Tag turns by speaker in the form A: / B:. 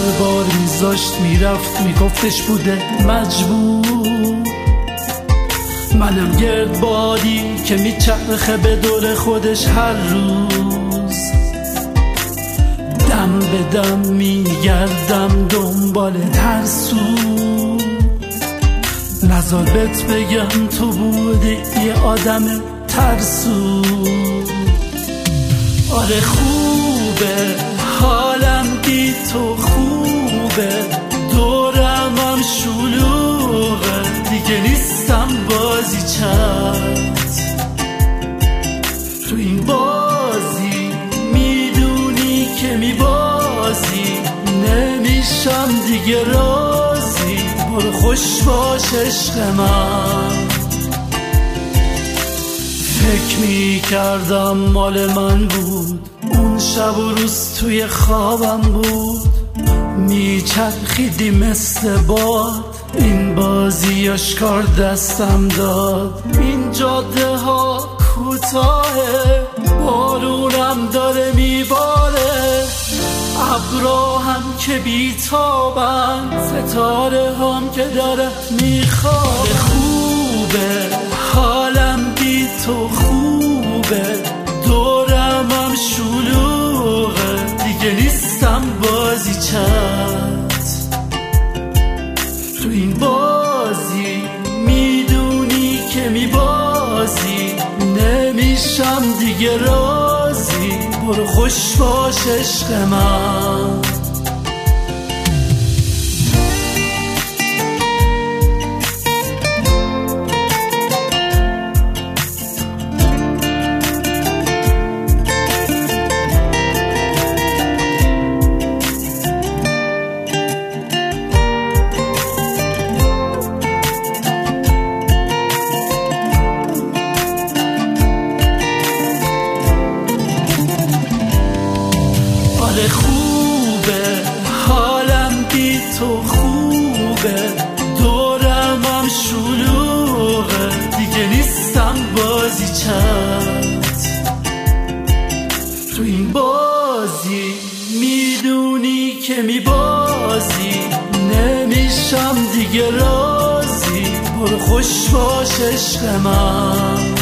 A: بار میذاشت میرفت میگفتش بوده مجبور. منم گرد بادی که میچرخه به دور خودش هر روز، دم به دم میگردم دنبال ترسو. نزار بهت بگم تو بودی یه آدم ترسو. آره خوبه حالم بی تو خوبه، دورم هم شلوغه، دیگه نیستم بازی چت. تو این بازی میدونی که میبازی، نمیشم دیگه راضی. برو خوش باش عشق من. فکر میکردم مال من بود، اون شب و روز توی خوابم بود. میچرخیدی مثل باد، این بازی اشکار دستم داد. این جاده ها کوتاهه، بارونم داره میباره، ابرا هم که بیتابن، ستاره هم که داره میخوابه. خوبه حالم بی تو خوبه، دورم هم شلوغه، دیگه نیستم بازی چت. تو این بازی میدونی که میبازی، نمیشم دیگه راضی. برو خوش باش عشق من. خوبه حالم بی تو خوبه، دورم هم شلوغه، دیگه نیستم بازی چت. تو این بازی میدونی که میبازی، نمیشم دیگه راضی. برو خوش باش عشق من.